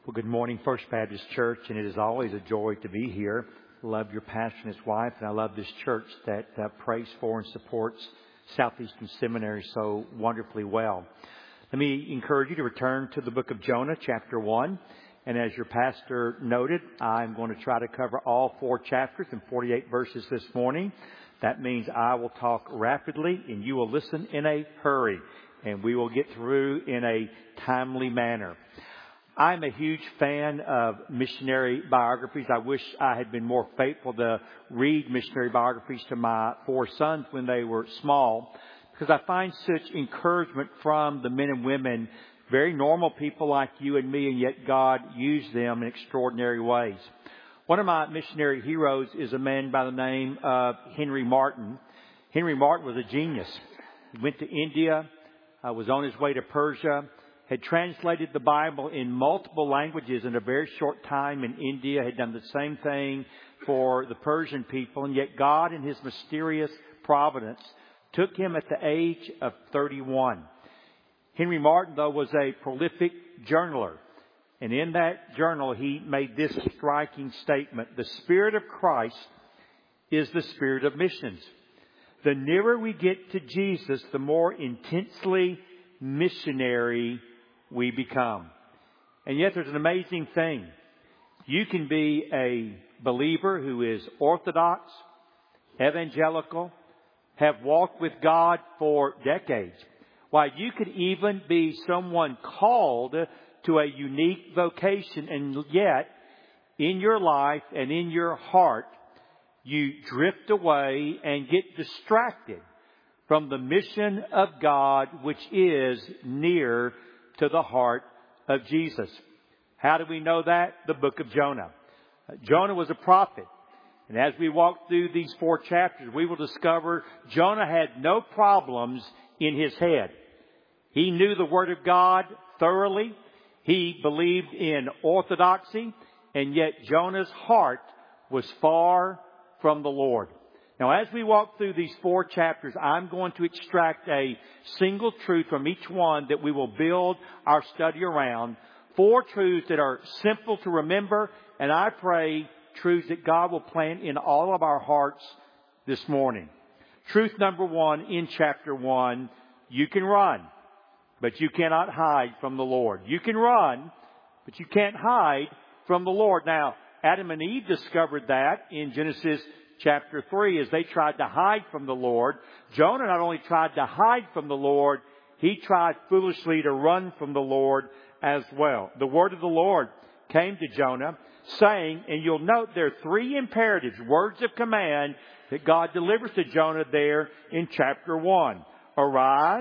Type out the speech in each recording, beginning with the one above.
Well, good morning, First Baptist Church, and it is always a joy to be here. Love your pastor and his wife, and I love this church that prays for and supports Southeastern Seminary so wonderfully well. Let me encourage you to return to the book of Jonah, chapter 1. And as your pastor noted, I'm going to try to cover all 4 chapters and 48 verses this morning. That means I will talk rapidly and you will listen in a hurry, and we will get through in a timely manner. I'm a huge fan of missionary biographies. I wish I had been more faithful to read missionary biographies to my 4 sons when they were small, because I find such encouragement from the men and women, very normal people like you and me, and yet God used them in extraordinary ways. One of my missionary heroes is a man by the name of Henry Martyn. Henry Martyn was a genius. He went to India, was on his way to Persia, had translated the Bible in multiple languages in a very short time in India, had done the same thing for the Persian people, and yet God in His mysterious providence took him at the age of 31. Henry Martyn, though, was a prolific journaler, and in that journal he made this striking statement: the Spirit of Christ is the spirit of missions. The nearer we get to Jesus, the more intensely missionary we become. And yet there's an amazing thing. You can be a believer who is orthodox, evangelical, have walked with God for decades. Why, you could even be someone called to a unique vocation, and yet in your life and in your heart you drift away and get distracted from the mission of God, which is near to the heart of Jesus. How do we know that? The book of Jonah. Jonah was a prophet. And as we walk through these 4 chapters, we will discover Jonah had no problems in his head. He knew the Word of God thoroughly. He believed in orthodoxy. And yet Jonah's heart was far from the Lord. Now, as we walk through these 4 chapters, I'm going to extract a single truth from each one that we will build our study around. 4 truths that are simple to remember, and I pray truths that God will plant in all of our hearts this morning. Truth number 1 in chapter 1, you can run, but you cannot hide from the Lord. You can run, but you can't hide from the Lord. Now, Adam and Eve discovered that in Genesis chapter 3 as they tried to hide from the Lord. Jonah not only tried to hide from the Lord, he tried foolishly to run from the Lord as well. The word of the Lord came to Jonah saying, and you'll note there are 3 imperatives, words of command that God delivers to Jonah there in chapter 1. Arise,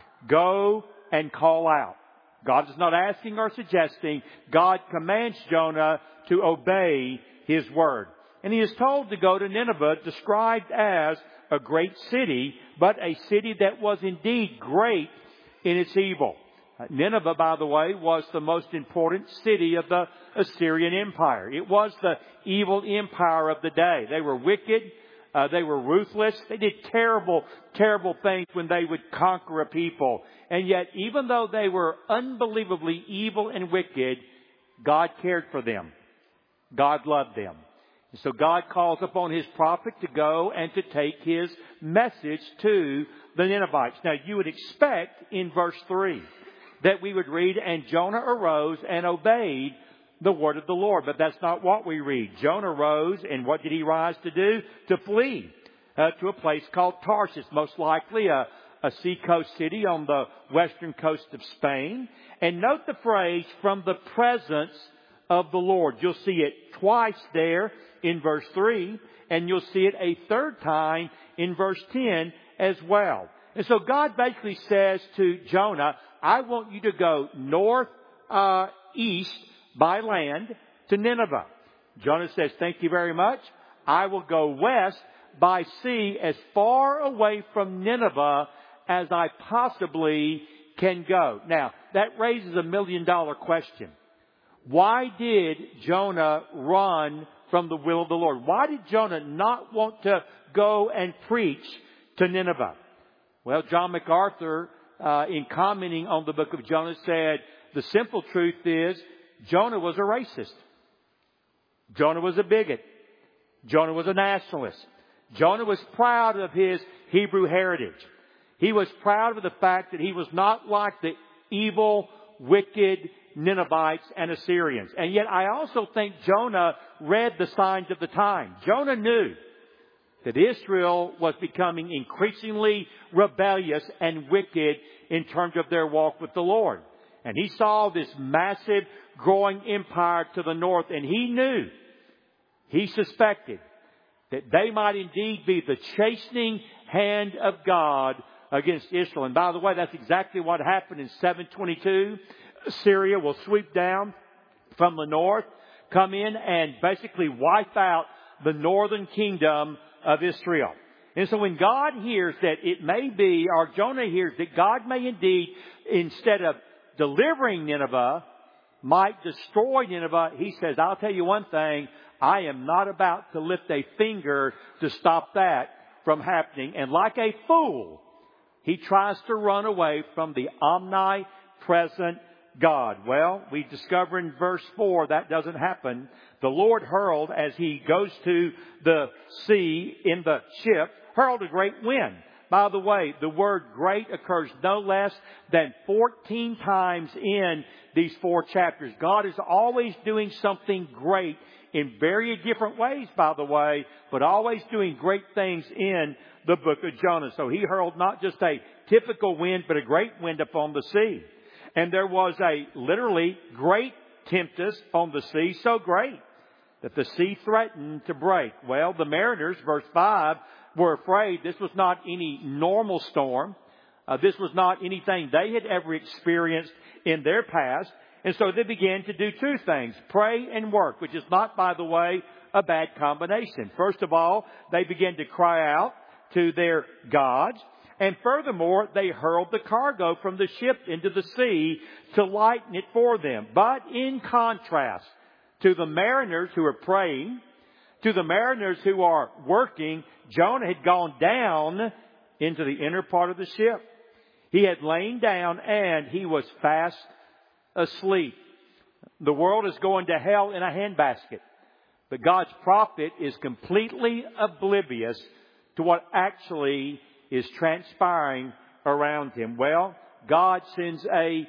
go, and call out. God is not asking or suggesting. God commands Jonah to obey His word. And he is told to go to Nineveh, described as a great city, but a city that was indeed great in its evil. Nineveh, by the way, was the most important city of the Assyrian Empire. It was the evil empire of the day. They were wicked. They were ruthless. They did terrible, terrible things when they would conquer a people. And yet, even though they were unbelievably evil and wicked, God cared for them. God loved them. So God calls upon His prophet to go and to take His message to the Ninevites. Now, you would expect in verse 3 that we would read, and Jonah arose and obeyed the word of the Lord. But that's not what we read. Jonah rose, and what did he rise to do? To flee to a place called Tarshish, most likely a seacoast city on the western coast of Spain. And note the phrase, from the presence of the Lord. You'll see it twice there in verse 3, and you'll see it a 3rd time in verse 10 as well. And so God basically says to Jonah, I want you to go northeast by land to Nineveh. Jonah says, thank you very much. I will go west by sea as far away from Nineveh as I possibly can go. Now, that raises $1 million question. Why did Jonah run from the will of the Lord? Why did Jonah not want to go and preach to Nineveh? Well, John MacArthur, in commenting on the book of Jonah, said the simple truth is Jonah was a racist. Jonah was a bigot. Jonah was a nationalist. Jonah was proud of his Hebrew heritage. He was proud of the fact that he was not like the evil, wicked Ninevites and Assyrians. And yet I also think Jonah read the signs of the time. Jonah knew that Israel was becoming increasingly rebellious and wicked in terms of their walk with the Lord. And he saw this massive growing empire to the north, and he knew, he suspected, that they might indeed be the chastening hand of God against Israel. And by the way, that's exactly what happened in 722. Syria will sweep down from the north, come in and basically wipe out the northern kingdom of Israel. And so when God hears that it may be, or Jonah hears that God may indeed, instead of delivering Nineveh, might destroy Nineveh, he says, I'll tell you one thing, I am not about to lift a finger to stop that from happening. And like a fool, he tries to run away from the omnipresent God. Well, we discover in verse 4 that doesn't happen. The Lord hurled, as he goes to the sea in the ship, hurled a great wind. By the way, the word great occurs no less than 14 times in these 4 chapters. God is always doing something great in very different ways, by the way, but always doing great things in the book of Jonah. So he hurled not just a typical wind, but a great wind upon the sea. And there was a literally great tempest on the sea, so great that the sea threatened to break. Well, the mariners, verse 5, were afraid this was not any normal storm. This was not anything they had ever experienced in their past. And so they began to do 2 things, pray and work, which is not, by the way, a bad combination. First of all, they began to cry out to their gods. And furthermore, they hurled the cargo from the ship into the sea to lighten it for them. But in contrast to the mariners who are praying, to the mariners who are working, Jonah had gone down into the inner part of the ship. He had lain down and he was fast asleep. The world is going to hell in a handbasket. But God's prophet is completely oblivious to what actually is transpiring around him. Well, God sends a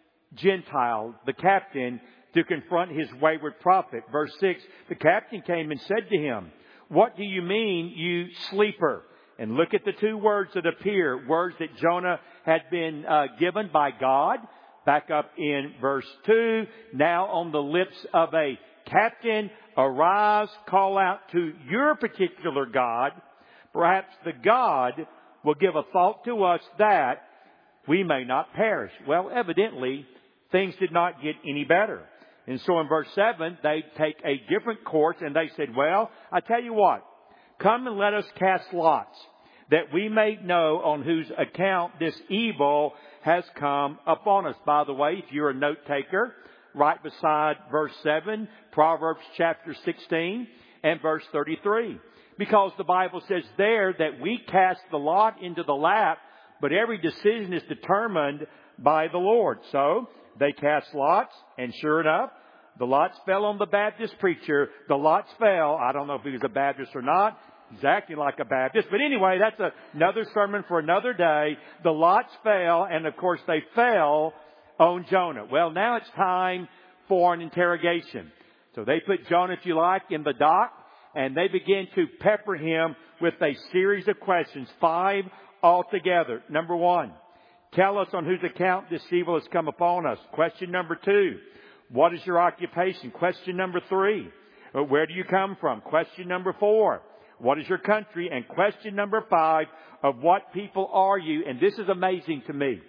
Gentile, the captain, to confront his wayward prophet. Verse 6, the captain came and said to him, "What do you mean, you sleeper?" And look at the 2 words that appear, words that Jonah had been given by God. Back up in verse 2, now on the lips of a captain, arise, call out to your particular God. Perhaps the God will give a thought to us that we may not perish. Well, evidently, things did not get any better. And so in verse 7, they take a different course and they said, well, I tell you what, come and let us cast lots, that we may know on whose account this evil has come upon us. By the way, if you're a note taker, right beside verse 7, Proverbs chapter 16 and verse 33. Because the Bible says there that we cast the lot into the lap, but every decision is determined by the Lord. So they cast lots, and sure enough, the lots fell on the Baptist preacher. The lots fell. I don't know if he was a Baptist or not. He's acting like a Baptist. But anyway, that's another sermon for another day. The lots fell, and of course they fell on Jonah. Well, now it's time for an interrogation. So they put Jonah, if you like, in the dock, and they begin to pepper him with a series of questions, 5 altogether. Number 1, tell us on whose account this evil has come upon us. Question number 2, what is your occupation? Question number 3, where do you come from? Question number 4, what is your country? And question number 5, of what people are you? And this is amazing to me.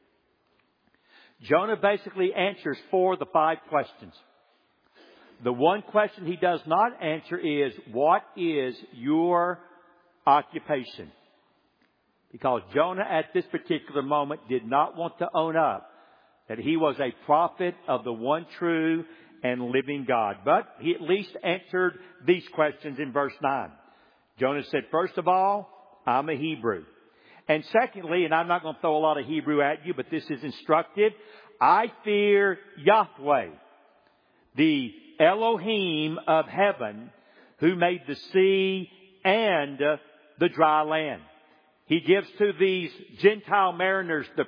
Jonah basically answers 4 of the 5 questions. The one question he does not answer is, what is your occupation? Because Jonah at this particular moment did not want to own up that he was a prophet of the one true and living God. But he at least answered these questions in verse 9. Jonah said, first of all, I'm a Hebrew. And secondly, and I'm not going to throw a lot of Hebrew at you, but this is instructive, I fear Yahweh. the Elohim of heaven, who made the sea and the dry land. He gives to these Gentile mariners the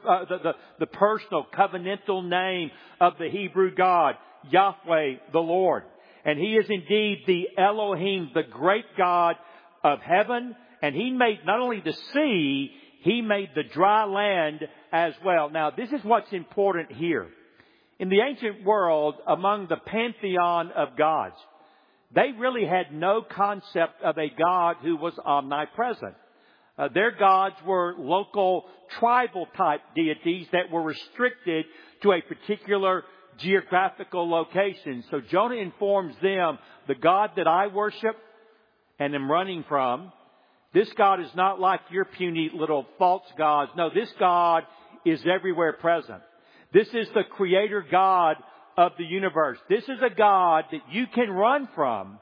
personal covenantal name of the Hebrew God, Yahweh the Lord. And He is indeed the Elohim, the great God of heaven. And He made not only the sea, He made the dry land as well. Now, this is what's important here. In the ancient world, among the pantheon of gods, they really had no concept of a God who was omnipresent. Their gods were local tribal type deities that were restricted to a particular geographical location. So Jonah informs them, the God that I worship and am running from, this God is not like your puny little false gods. No, this God is everywhere present. This is the Creator God of the universe. This is a God that you can run from,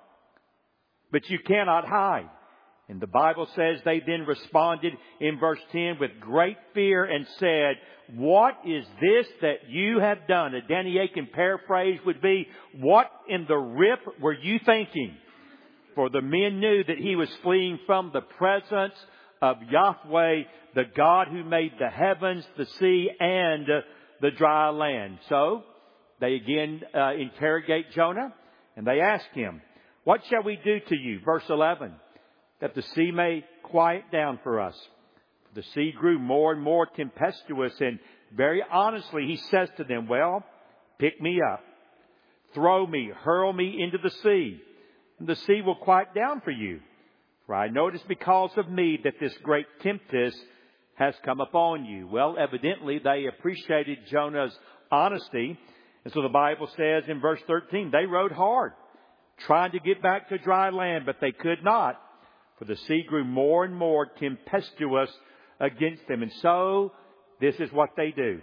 but you cannot hide. And the Bible says they then responded in verse 10 with great fear and said, what is this that you have done? A Danny Aiken paraphrase would be, what in the rip were you thinking? For the men knew that he was fleeing from the presence of Yahweh, the God who made the heavens, the sea, and the dry land. So they again interrogate Jonah, and they ask him, what shall we do to you? Verse 11, that the sea may quiet down for us. The sea grew more and more tempestuous, and very honestly he says to them, well, pick me up, throw me, hurl me into the sea, and the sea will quiet down for you. For I know it is because of me that this great tempest has come upon you. Well, evidently they appreciated Jonah's honesty. And so the Bible says in verse 13, they rowed hard, trying to get back to dry land, but they could not. For the sea grew more and more tempestuous against them. And so this is what they do.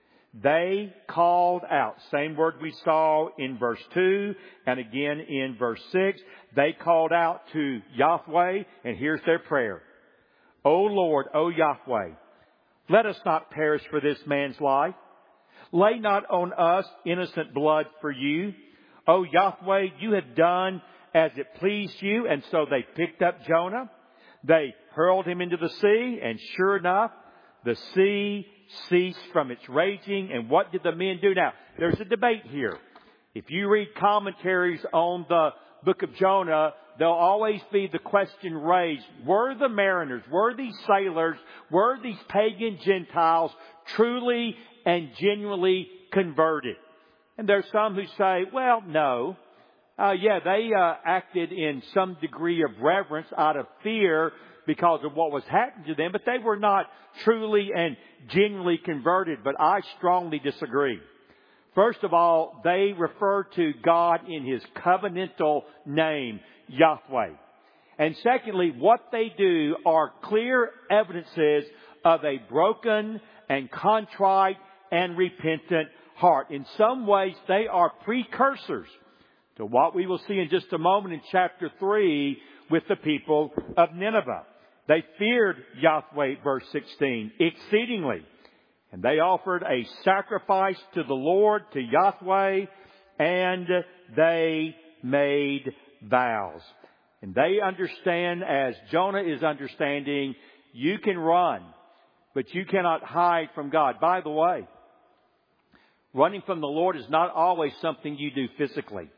They called out. Same word we saw in verse 2 and again in verse 6. They called out to Yahweh, and here's their prayer. O Lord, O Yahweh, let us not perish for this man's life. Lay not on us innocent blood for you. O Yahweh, you have done as it pleased you. And so they picked up Jonah. They hurled him into the sea, and sure enough, the sea ceased from its raging. And what did the men do? Now, there's a debate here. If you read commentaries on the book of Jonah, there'll always be the question raised, were the mariners, were these sailors, were these pagan Gentiles truly and genuinely converted? And there's some who say, well, no. They acted in some degree of reverence out of fear because of what was happening to them, but they were not truly and genuinely converted. But I strongly disagree. First of all, they refer to God in His covenantal name, Yahweh. And secondly, what they do are clear evidences of a broken and contrite and repentant heart. In some ways, they are precursors to what we will see in just a moment in chapter 3 with the people of Nineveh. They feared Yahweh, verse 16, exceedingly. And they offered a sacrifice to the Lord, to Yahweh, and they made vows. And they understand, as Jonah is understanding, you can run, but you cannot hide from God. By the way, running from the Lord is not always something you do physically.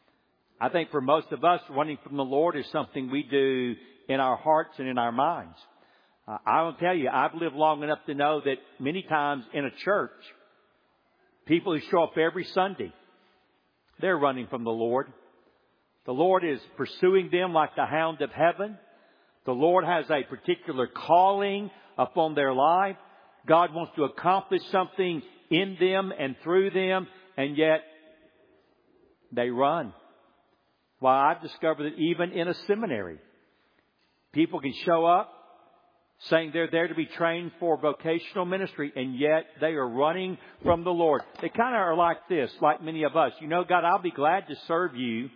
I think for most of us, running from the Lord is something we do in our hearts and in our minds. I will tell you, I've lived long enough to know that many times in a church, people who show up every Sunday, they're running from the Lord. The Lord is pursuing them like the hound of heaven. The Lord has a particular calling upon their life. God wants to accomplish something in them and through them, and yet they run. Well, I've discovered that even in a seminary, people can show up saying they're there to be trained for vocational ministry, and yet they are running from the Lord. They kind of are like this, like many of us. You know, God, I'll be glad to serve you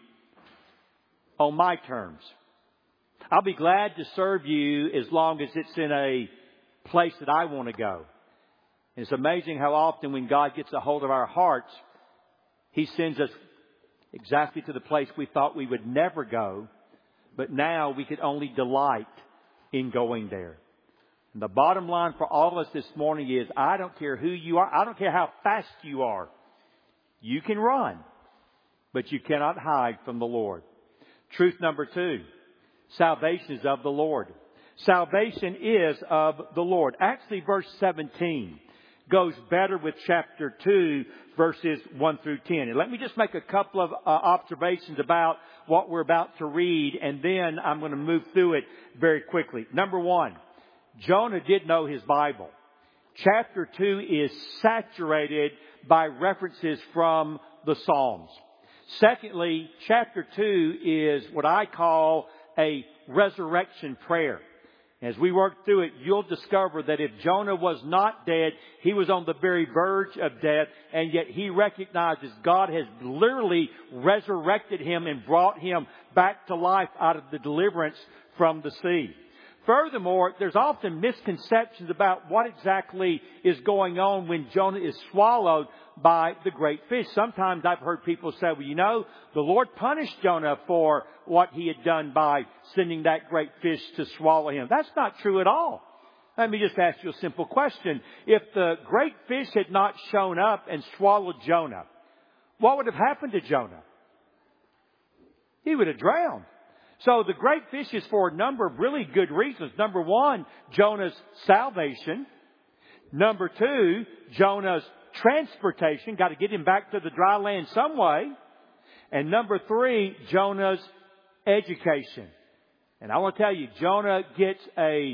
on my terms. I'll be glad to serve you as long as it's in a place that I want to go. And it's amazing how often when God gets a hold of our hearts, He sends us exactly to the place we thought we would never go, but now we could only delight in going there. And the bottom line for all of us this morning is, I don't care who you are. I don't care how fast you are. You can run, but you cannot hide from the Lord. Truth number 2, salvation is of the Lord. Salvation is of the Lord. Actually, verse 17 goes better with chapter 2, verses 1 through 10. And let me just make a couple of observations about what we're about to read, and then I'm going to move through it very quickly. Number 1, Jonah did know his Bible. Chapter 2 is saturated by references from the Psalms. Secondly, chapter 2 is what I call a resurrection prayer. As we work through it, you'll discover that if Jonah was not dead, he was on the very verge of death, and yet he recognizes God has literally resurrected him and brought him back to life out of the deliverance from the sea. Furthermore, there's often misconceptions about what exactly is going on when Jonah is swallowed by the great fish. Sometimes I've heard people say, well, you know, the Lord punished Jonah for what he had done by sending that great fish to swallow him. That's not true at all. Let me just ask you a simple question. If the great fish had not shown up and swallowed Jonah, what would have happened to Jonah? He would have drowned. So the great fish is for a number of really good reasons. Number 1, Jonah's salvation. Number 2, Jonah's transportation. Got to get him back to the dry land some way. And number 3, Jonah's education. And I want to tell you, Jonah gets a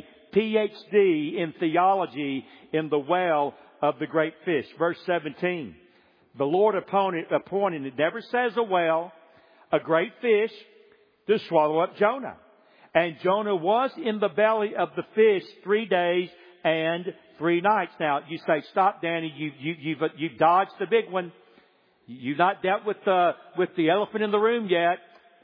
PhD in theology in the well of the great fish. Verse 17. The Lord appointed, it never says a well, a great fish, to swallow up Jonah. And Jonah was in the belly of the fish 3 days and 3 nights. Now, you say, stop, Danny, you've dodged the big one. You've not dealt with the elephant in the room yet.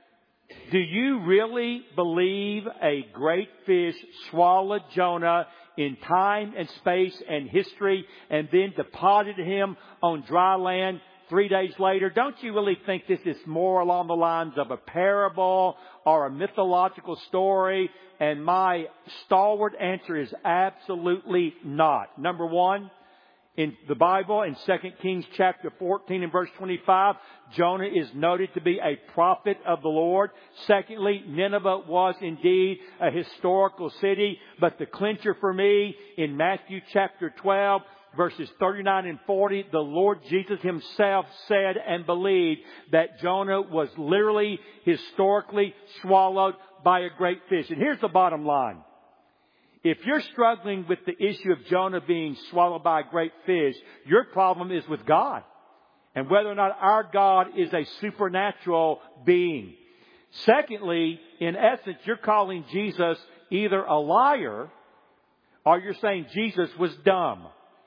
Do you really believe a great fish swallowed Jonah in time and space and history and then deposited him on dry land 3 days later? Don't you really think this is more along the lines of a parable or a mythological story? And my stalwart answer is absolutely not. Number 1, in the Bible, in 2 Kings chapter 14 and verse 25, Jonah is noted to be a prophet of the Lord. Secondly, Nineveh was indeed a historical city. But the clincher for me, in Matthew chapter 12, verses 39 and 40, the Lord Jesus himself said and believed that Jonah was literally, historically swallowed by a great fish. And here's the bottom line. If you're struggling with the issue of Jonah being swallowed by a great fish, your problem is with God and whether or not our God is a supernatural being. Secondly, in essence, you're calling Jesus either a liar or you're saying Jesus was dumb.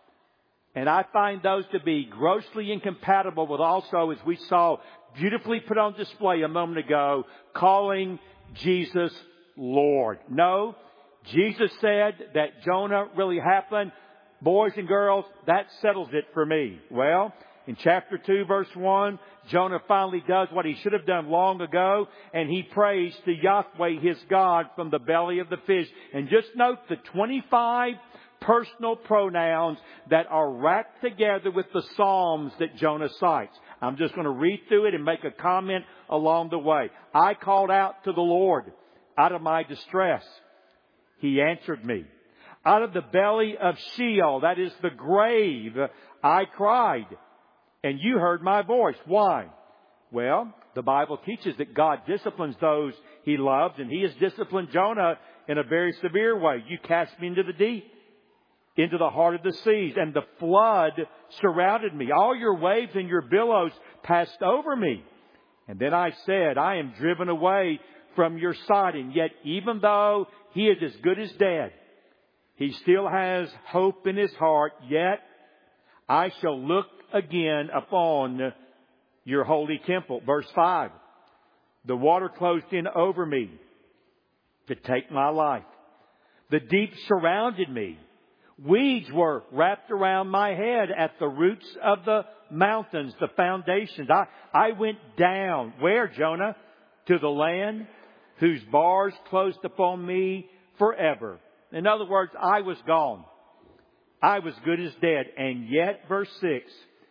And I find those to be grossly incompatible with also, as we saw beautifully put on display a moment ago, calling Jesus Lord. No, Jesus said that Jonah really happened. Boys and girls, that settles it for me. Well, in chapter 2, verse 1, Jonah finally does what he should have done long ago, and he prays to Yahweh, his God, from the belly of the fish. And just note the 25 personal pronouns that are wrapped together with the Psalms that Jonah cites. I'm just going to read through it and make a comment along the way. I called out to the Lord out of my distress. He answered me. Out of the belly of Sheol, that is the grave, I cried, and you heard my voice. Why? Well, the Bible teaches that God disciplines those He loves, and He has disciplined Jonah in a very severe way. You cast me into the deep, into the heart of the seas, and the flood surrounded me. All your waves and your billows passed over me. And then I said, I am driven away from your sight. And yet, even though he is as good as dead, he still has hope in his heart. Yet, I shall look again upon your holy temple. Verse 5. The water closed in over me to take my life. The deep surrounded me. Weeds were wrapped around my head at the roots of the mountains, the foundations. I went down. Where, Jonah? To the land whose bars closed upon me forever. In other words, I was gone. I was good as dead. And yet, verse 6,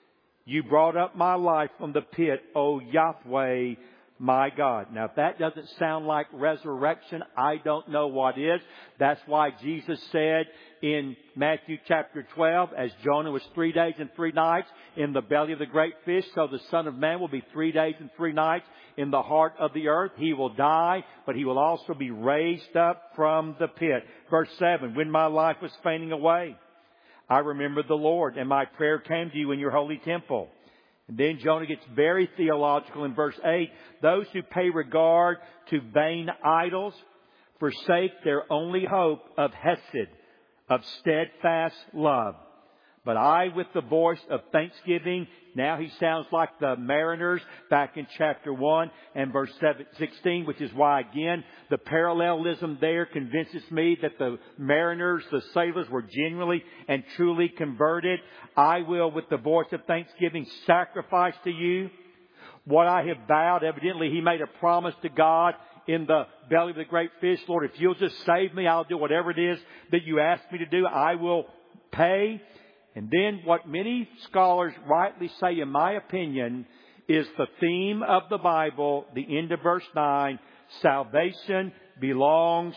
you brought up my life from the pit, O Yahweh, my God. Now, if that doesn't sound like resurrection, I don't know what is. That's why Jesus said in Matthew chapter 12, as Jonah was 3 days and 3 nights in the belly of the great fish, so the Son of Man will be 3 days and 3 nights in the heart of the earth. He will die, but He will also be raised up from the pit. Verse 7, when my life was fainting away, I remembered the Lord, and my prayer came to you in your holy temple. And then Jonah gets very theological in verse 8. Those who pay regard to vain idols forsake their only hope of hesed, of steadfast love. But I, with the voice of thanksgiving, now he sounds like the mariners back in chapter 1 and verse 16, which is why, again, the parallelism there convinces me that the mariners, the sailors, were genuinely and truly converted. I will, with the voice of thanksgiving, sacrifice to you what I have vowed. Evidently, he made a promise to God in the belly of the great fish. Lord, if you'll just save me, I'll do whatever it is that you ask me to do. I will pay. And then what many scholars rightly say, in my opinion, is the theme of the Bible, the end of verse 9, salvation belongs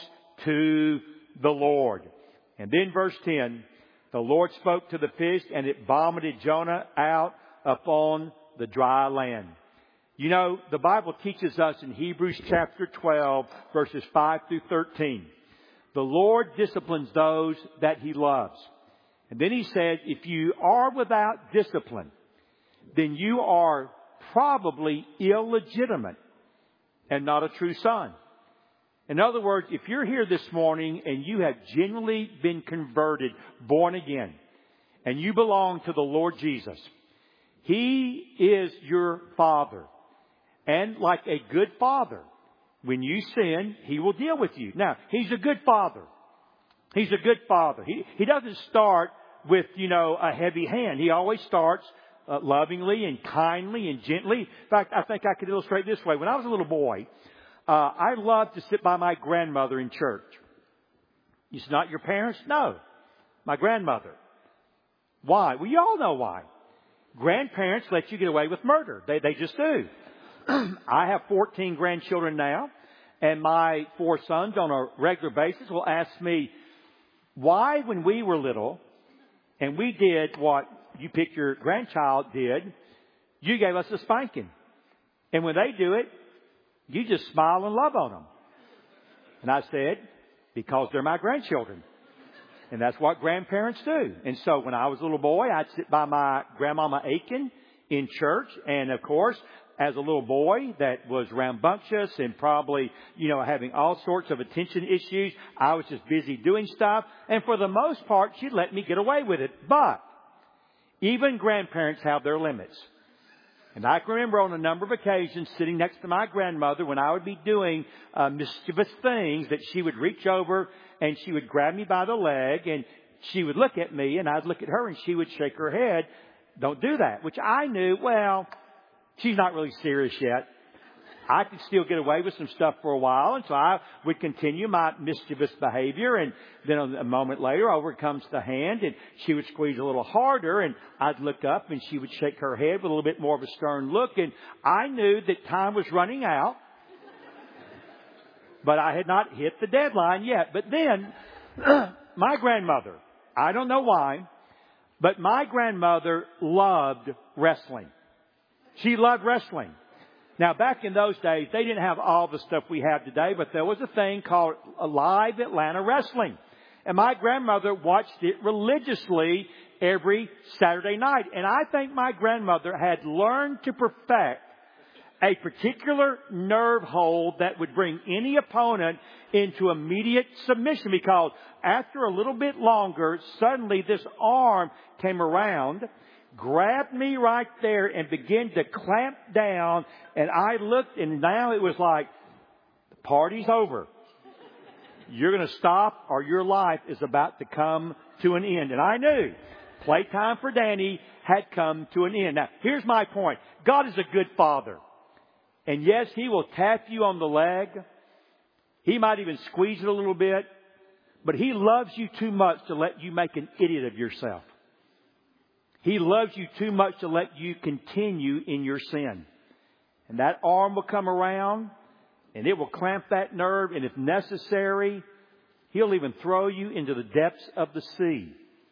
to the Lord. And then verse 10, the Lord spoke to the fish and it vomited Jonah out upon the dry land. You know, the Bible teaches us in Hebrews chapter 12, verses 5 through 13, the Lord disciplines those that He loves. And then He said, if you are without discipline, then you are probably illegitimate and not a true son. In other words, if you're here this morning and you have genuinely been converted, born again, and you belong to the Lord Jesus, He is your Father. And like a good father, when you sin, He will deal with you. Now, He's a good Father. He's a good Father. He doesn't start with, a heavy hand. He always starts lovingly and kindly and gently. In fact, I think I could illustrate this way. When I was a little boy, I loved to sit by my grandmother in church. You said, not your parents? No. My grandmother. Why? Well, you all know why. Grandparents let you get away with murder. They just do. I have 14 grandchildren now, and my 4 sons on a regular basis will ask me, why, when we were little, and we did what you pick your grandchild did, you gave us a spanking. And when they do it, you just smile and love on them. And I said, because they're my grandchildren. And that's what grandparents do. And so when I was a little boy, I'd sit by my grandmama Aiken in church. And of course, as a little boy that was rambunctious and probably, having all sorts of attention issues, I was just busy doing stuff. And for the most part, she'd let me get away with it. But even grandparents have their limits. And I can remember on a number of occasions sitting next to my grandmother when I would be doing mischievous things that she would reach over and she would grab me by the leg and she would look at me and I'd look at her and she would shake her head. Don't do that. Which I knew, she's not really serious yet. I could still get away with some stuff for a while. And so I would continue my mischievous behavior. And then a moment later, over comes the hand and she would squeeze a little harder. And I'd look up and she would shake her head with a little bit more of a stern look. And I knew that time was running out. But I had not hit the deadline yet. But then my grandmother, I don't know why, but my grandmother loved wrestling. She loved wrestling. Now, back in those days, they didn't have all the stuff we have today, but there was a thing called Live Atlanta Wrestling. And my grandmother watched it religiously every Saturday night. And I think my grandmother had learned to perfect a particular nerve hold that would bring any opponent into immediate submission, because after a little bit longer, suddenly this arm came around, grabbed me right there and began to clamp down. And I looked, and now it was like, the party's over. You're going to stop or your life is about to come to an end. And I knew playtime for Danny had come to an end. Now, here's my point. God is a good Father. And yes, He will tap you on the leg. He might even squeeze it a little bit. But He loves you too much to let you make an idiot of yourself. He loves you too much to let you continue in your sin. And that arm will come around and it will clamp that nerve. And if necessary, He'll even throw you into the depths of the sea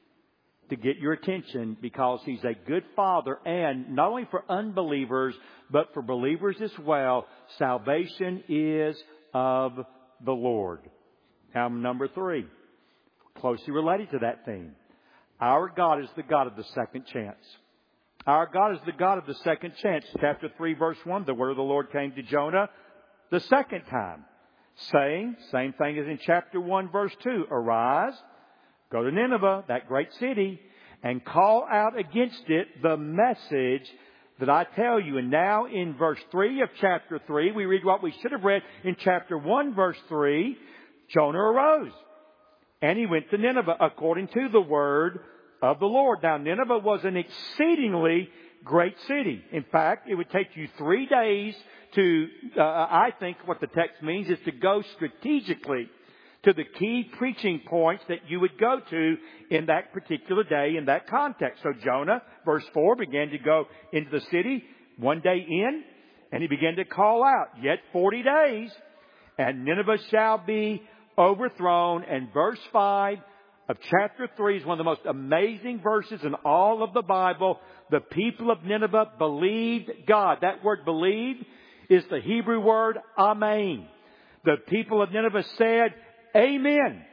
to get your attention, because He's a good Father. And not only for unbelievers, but for believers as well, salvation is of the Lord. Now, number 3, closely related to that theme. Our God is the God of the second chance. Our God is the God of the second chance. Chapter 3, verse 1, the word of the Lord came to Jonah the second time, saying, same thing as in chapter 1, verse 2, arise, go to Nineveh, that great city, and call out against it the message that I tell you. And now in verse 3 of chapter 3, we read what we should have read in chapter 1, verse 3. Jonah arose, and he went to Nineveh according to the word of the Lord. Now, Nineveh was an exceedingly great city. In fact, it would take you 3 days to, I think what the text means is to go strategically to the key preaching points that you would go to in that particular day, in that context. So Jonah, verse 4, began to go into the city 1 day in, and he began to call out, yet 40 days, and Nineveh shall be overthrown. And verse 5 of chapter 3 is one of the most amazing verses in all of the Bible. The people of Nineveh believed God. That word believed is the Hebrew word amen. The people of Nineveh said, amen.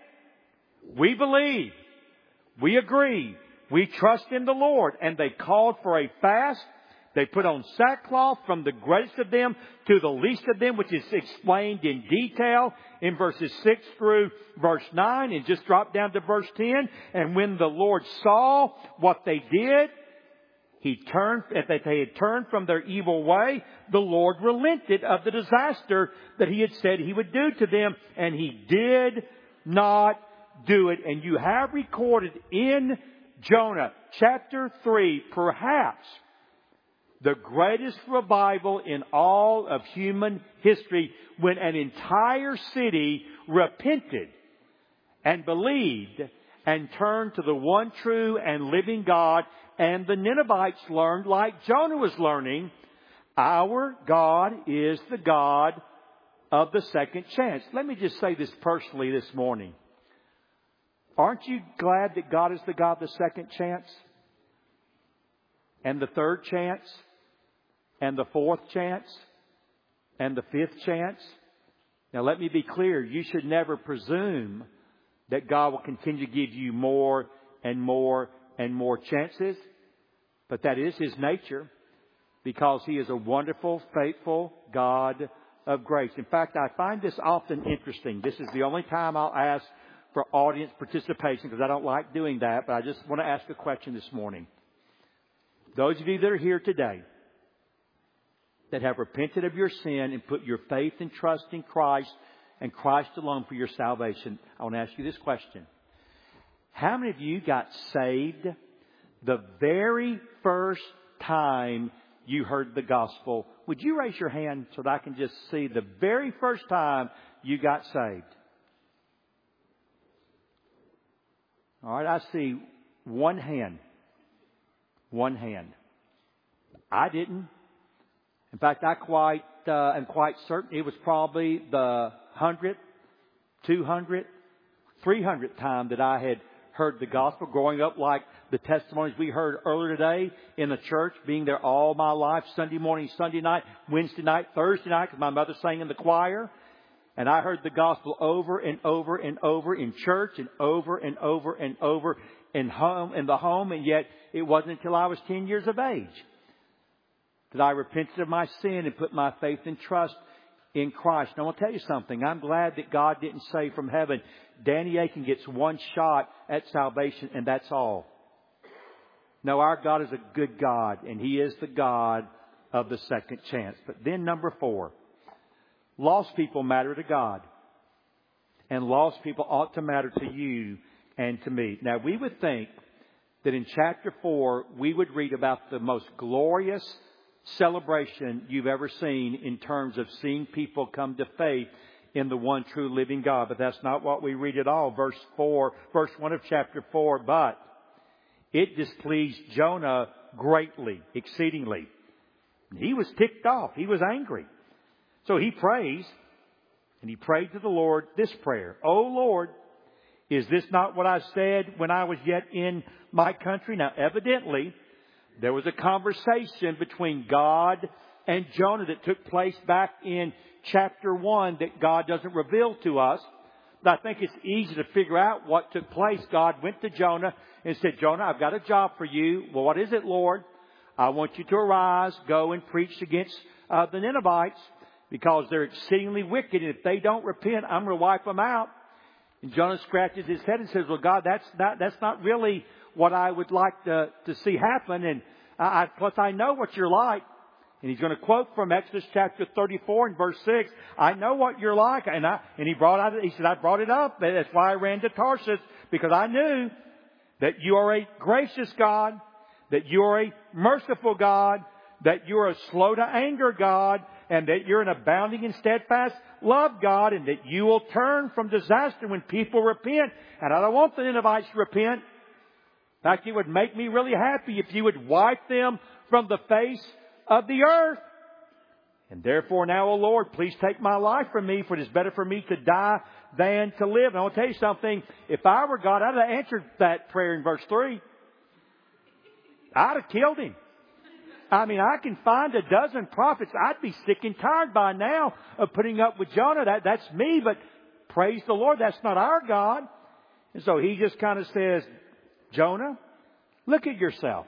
We believe. We agree. We trust in the Lord. And they called for a fast. They put on sackcloth from the greatest of them to the least of them, which is explained in detail in verses 6 through verse 9, and just drop down to verse 10. And when the Lord saw what they did, that they had turned from their evil way, the Lord relented of the disaster that He had said He would do to them, and He did not do it. And you have recorded in Jonah chapter 3, perhaps the greatest revival in all of human history, when an entire city repented and believed and turned to the one true and living God. And the Ninevites learned, like Jonah was learning, our God is the God of the second chance. Let me just say this personally this morning. Aren't you glad that God is the God of the second chance? And the third chance? And the fourth chance? And the fifth chance? Now let me be clear. You should never presume that God will continue to give you more and more and more chances. But that is His nature, because He is a wonderful, faithful God of grace. In fact, I find this often interesting. This is the only time I'll ask for audience participation, because I don't like doing that. But I just want to ask a question this morning. Those of you that are here today that have repented of your sin and put your faith and trust in Christ and Christ alone for your salvation, I want to ask you this question. How many of you got saved the very first time you heard the gospel? Would you raise your hand so that I can just see the very first time you got saved? All right, I see one hand. One hand. I didn't. In fact, I am quite certain it was probably the 100th, 200th, 300th time that I had heard the gospel growing up, like the testimonies we heard earlier today in the church, being there all my life, Sunday morning, Sunday night, Wednesday night, Thursday night, because my mother sang in the choir. And I heard the gospel over and over and over in church, and over and over and over in the home. And yet it wasn't until I was 10 years of age that I repented of my sin and put my faith and trust in Christ. And I want to tell you something. I'm glad that God didn't say from heaven, Danny Akin gets one shot at salvation and that's all. No, our God is a good God, and He is the God of the second chance. But then number 4, lost people matter to God. And lost people ought to matter to you and to me. Now, we would think that in chapter 4, we would read about the most glorious celebration you've ever seen in terms of seeing people come to faith in the one true living God. But that's not what we read at all. Verse 1 of chapter 4, but it displeased Jonah greatly, exceedingly. He was ticked off. He was angry. So he prays, and he prayed to the Lord this prayer. O Lord, is this not what I said when I was yet in my country? Now, evidently, there was a conversation between God and Jonah that took place back in chapter 1 that God doesn't reveal to us. But I think it's easy to figure out what took place. God went to Jonah and said, Jonah, I've got a job for you. Well, what is it, Lord? I want you to arise, go and preach against the Ninevites because they're exceedingly wicked. And if they don't repent, I'm going to wipe them out. And Jonah scratches his head and says, well, God, that's not really what I would like to see happen. And plus I know what you're like. And he's going to quote from Exodus chapter 34 and verse 6. I know what you're like. And he said, I brought it up. That's why I ran to Tarshish, because I knew that you are a gracious God, that you are a merciful God, that you are a slow to anger God, and that you're an abounding and steadfast love God, and that you will turn from disaster when people repent. And I don't want the Ninevites to repent. In fact, it would make me really happy if you would wipe them from the face of the earth. And therefore now, O Lord, please take my life from me, for it is better for me to die than to live. And I want to tell you something. If I were God, I'd have answered that prayer in verse 3. I'd have killed him. I mean, I can find a dozen prophets. I'd be sick and tired by now of putting up with Jonah. That's me, but praise the Lord, that's not our God. And so he just kind of says, Jonah, look at yourself.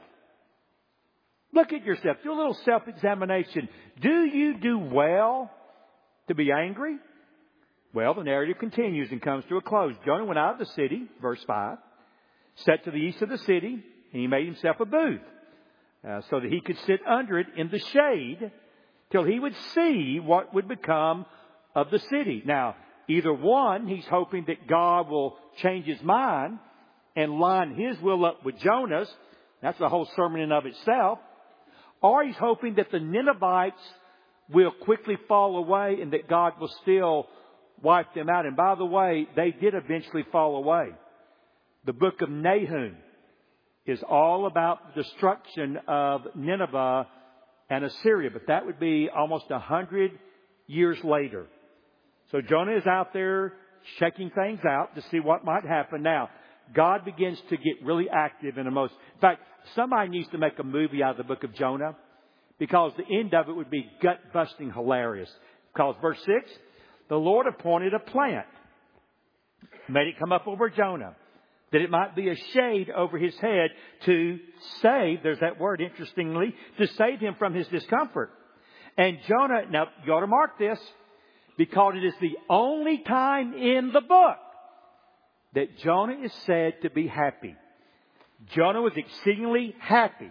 Look at yourself. Do a little self-examination. Do you do well to be angry? Well, the narrative continues and comes to a close. Jonah went out of the city, verse 5, sat to the east of the city, and he made himself a booth so that he could sit under it in the shade till he would see what would become of the city. Now, either one, he's hoping that God will change his mind and line his will up with Jonah's. That's a whole sermon in of itself. Or he's hoping that the Ninevites will quickly fall away and that God will still wipe them out. And by the way, they did eventually fall away. The book of Nahum is all about the destruction of Nineveh and Assyria. But that would be almost 100 years later. So Jonah is out there checking things out to see what might happen. Now, God begins to get really active in in fact, somebody needs to make a movie out of the book of Jonah, because the end of it would be gut-busting hilarious. Because verse 6, the Lord appointed a plant, made it come up over Jonah, that it might be a shade over his head to save, there's that word interestingly, to save him from his discomfort. And Jonah, now you ought to mark this, because it is the only time in the book that Jonah is said to be happy. Jonah was exceedingly happy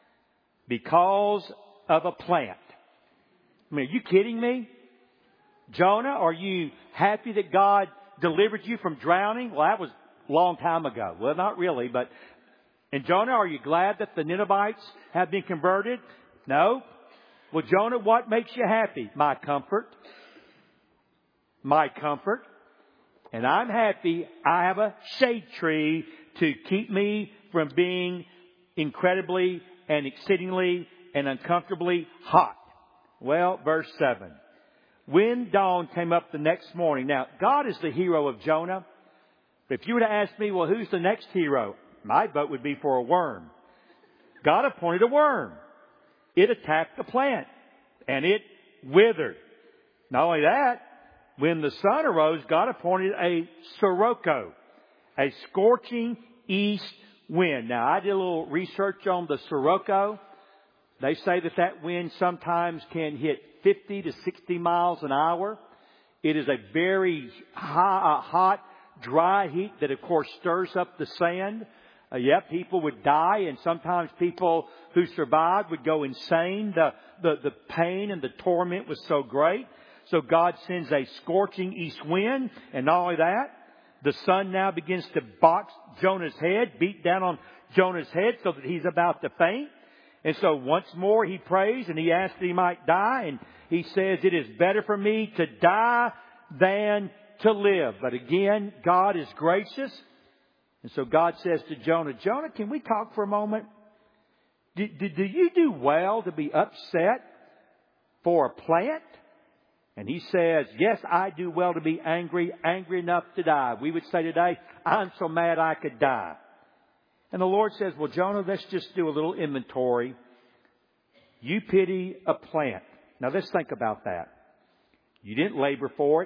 because of a plant. I mean, are you kidding me? Jonah, are you happy that God delivered you from drowning? Well, that was a long time ago. Well, not really, but... And Jonah, are you glad that the Ninevites have been converted? No. Well, Jonah, what makes you happy? My comfort. My comfort. And I'm happy I have a shade tree to keep me from being incredibly and exceedingly and uncomfortably hot. Well, verse 7. When dawn came up the next morning. Now, God is the hero of Jonah. But if you were to ask me, well, who's the next hero? My vote would be for a worm. God appointed a worm. It attacked the plant. And it withered. Not only that, when the sun arose, God appointed a sirocco, a scorching east wind. Now, I did a little research on the sirocco. They say that wind sometimes can hit 50 to 60 miles an hour. It is a very hot, dry heat that, of course, stirs up the sand. People would die, and sometimes people who survived would go insane. The pain and the torment was so great. So God sends a scorching east wind, and not only that, The sun now begins to box Jonah's head, beat down on Jonah's head so that he's about to faint. And so once more he prays and he asks that he might die. And he says, it is better for me to die than to live. But again, God is gracious. And so God says to Jonah, Jonah, can we talk for a moment? Do you do well to be upset for a plant? And he says, yes, I do well to be angry enough to die. We would say today, I'm so mad I could die. And the Lord says, well, Jonah, let's just do a little inventory. You pity a plant. Now let's think about that. You didn't labor for it.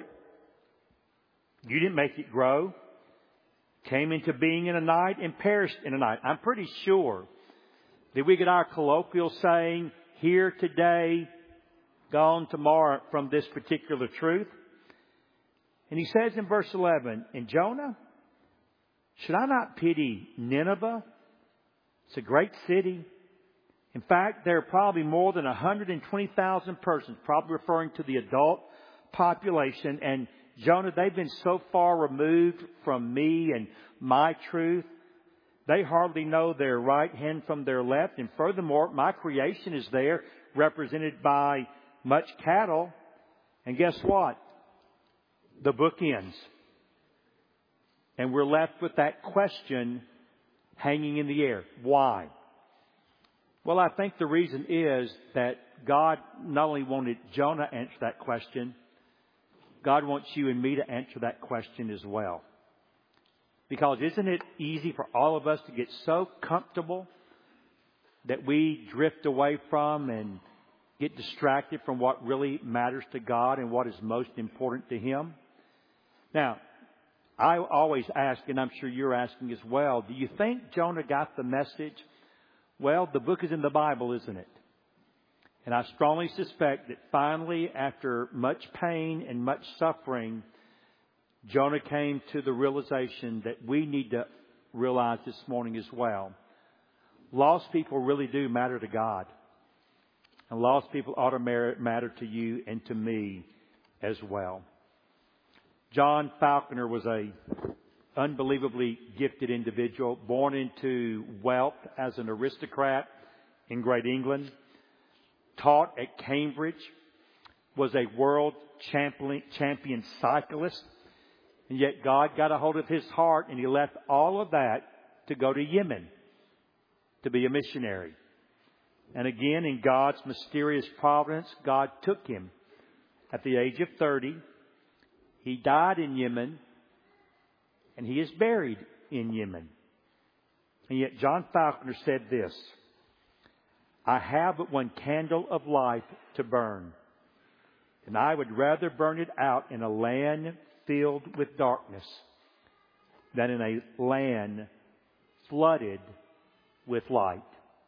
You didn't make it grow. Came into being in a night and perished in a night. I'm pretty sure that we get our colloquial saying, here today, gone tomorrow, from this particular truth. And he says in verse 11, and Jonah, should I not pity Nineveh? It's a great city. In fact, there are probably more than 120,000 persons, probably referring to the adult population. And Jonah, they've been so far removed from me and my truth, they hardly know their right hand from their left. And furthermore, my creation is there, represented by much cattle. And guess what? The book ends. And we're left with that question hanging in the air. Why? Well, I think the reason is that God not only wanted Jonah to answer that question, God wants you and me to answer that question as well. Because isn't it easy for all of us to get so comfortable that we drift away from and get distracted from what really matters to God and what is most important to Him? Now, I always ask, and I'm sure you're asking as well, do you think Jonah got the message? Well, the book is in the Bible, isn't it? And I strongly suspect that finally, after much pain and much suffering, Jonah came to the realization that we need to realize this morning as well. Lost people really do matter to God. And lost people ought to matter to you and to me as well. John Falconer was a unbelievably gifted individual, born into wealth as an aristocrat in Great England, taught at Cambridge, was a world champion cyclist, and yet God got a hold of his heart and he left all of that to go to Yemen to be a missionary. And again, in God's mysterious providence, God took him at the age of 30. He died in Yemen, and he is buried in Yemen. And yet John Falconer said this, I have but one candle of life to burn, and I would rather burn it out in a land filled with darkness than in a land flooded with light.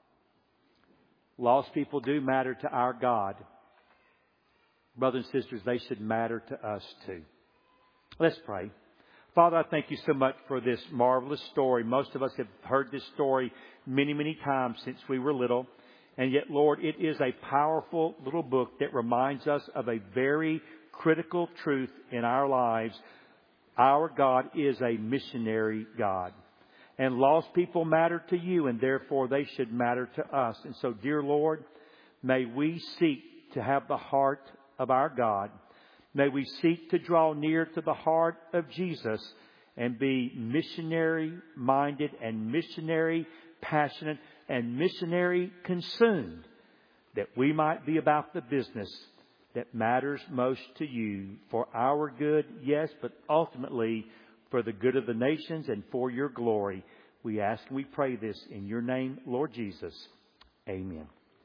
Lost people do matter to our God. Brothers and sisters, they should matter to us too. Let's pray. Father, I thank you so much for this marvelous story. Most of us have heard this story many, many times since we were little. And yet, Lord, it is a powerful little book that reminds us of a very critical truth in our lives. Our God is a missionary God. And lost people matter to you, and therefore they should matter to us. And so, dear Lord, may we seek to have the heart of our God. May we seek to draw near to the heart of Jesus and be missionary-minded and missionary-passionate and missionary-consumed, that we might be about the business that matters most to you for our good, yes, but ultimately for the good of the nations and for your glory. We ask and we pray this in your name, Lord Jesus. Amen.